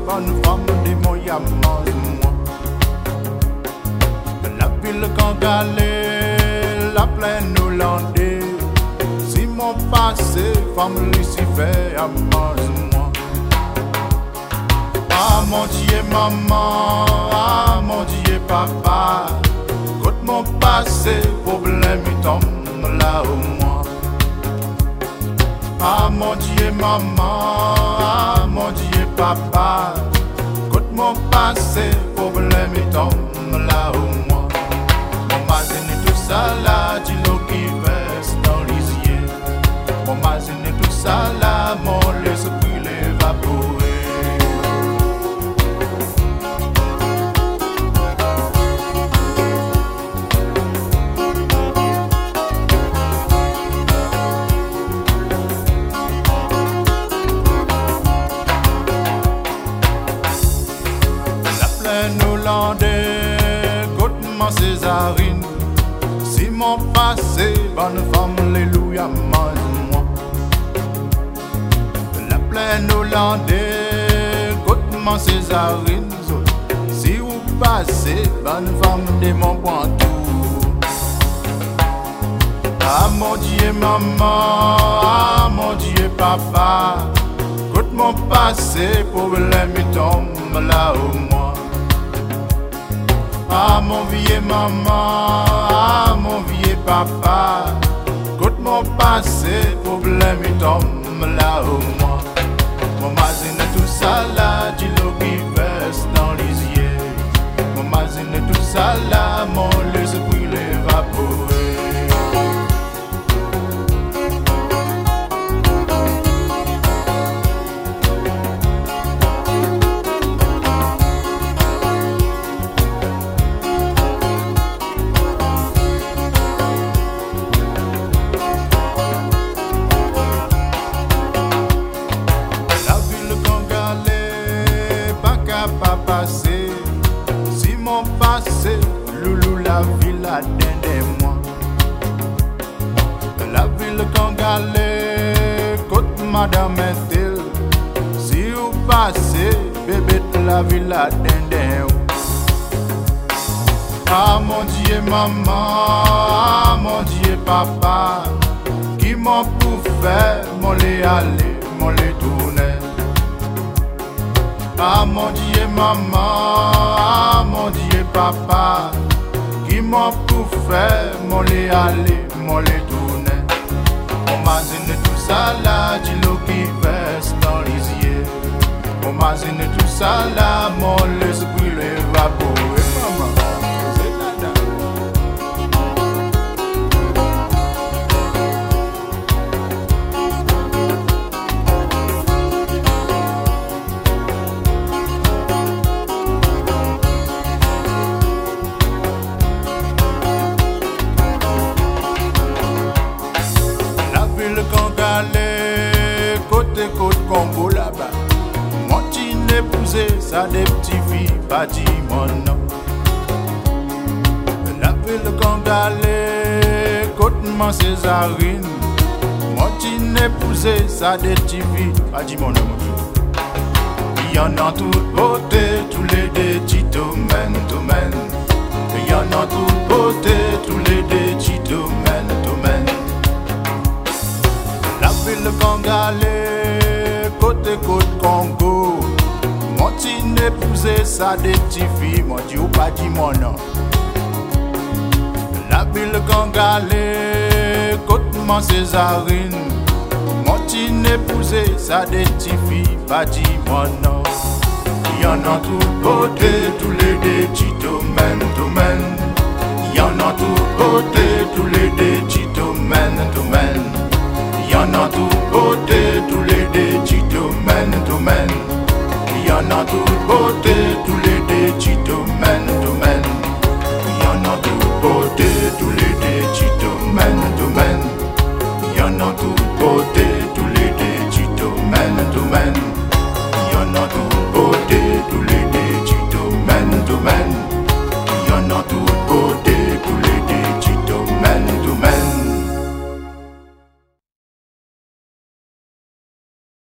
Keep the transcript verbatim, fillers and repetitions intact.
bonne femme de mon yaman moi. La ville Kangalé, la plaine hollandais. Si mon passé, femme Lucifer, amuse moi. Ah mon Dieu maman, ah mon Dieu papa. Côte mon passé, problème il tombe là au moi. Ah mon Dieu maman, ah mon Dieu papa. Côte mon passé, problème il tombe là au moi. Mon mazine tout ça là, dis l'eau qui verse dans les yeux. Mon mazine tout ça là, mon l'esprit l'évaporé. Hollandais, côte-moi Césarine. Si mon passé, bonne femme, alléluia, mange-moi. La plaine hollandais, côte-moi Césarine. Si vous passez, bonne femme, de mon point tout. Ah mon Dieu maman, ah mon Dieu papa. Côte mon passé, problème il tombe là au moi. Ah mon vieux maman, ah mon vieux papa. Côte mon passé, problème il tombe là au moi. Mon mazine tout ça là, dis l'eau qui verse dans les yeux. Mon mazine tout ça là, mon l'esprit l'évaporé. Si mon passé, loulou la ville a dinde moi. La ville Kangalé, côte madame est-il. Si vous passez, bébé la ville a dinde. Ah mon Dieu maman, ah mon Dieu papa. Qui m'ont pour faire, mon les aller, mon les tourner. Ah mon Dieu maman, ah mon Dieu papa. Qui m'a pour faire, mon les aller, mon les tourner. Mon mazine tout ça là, dis l'eau qui verse dans les yeux. Mon mazine tout ça là, mon l'esprit l'évaporé. Maman, c'est nada. Kangalé, côté côte Congo là-bas. Mon petit épousé, ça des petits filles, pas dit mon nom. La ville Kangalé, côte mon Césarine. Mon petit épousé, ça des petits filles, pas dit mon nom. Il y en a toute beauté, tous les deux petits domaines, domaines. Il y en a toute beauté, tous les deux petits domaines, domaines. Le Kangalé, côté côte Congo. Mon petit épousé, ça des petits filles, mon Dieu, pas dit mon nom. La ville Kangalé, côte mon Césarine. Mon petit épousé, ça des petits filles, pas dit mon nom. Il y en a toute beauté, tous les deux petits domaines, domaines. Il y en a toute beauté, tous les deux petits domaines, domaines. Il y en a toute beauté, tous les deux petits domaines, domaines. Il y en a toute beauté, tous les deux petits domaines, domaines. Il y en a toute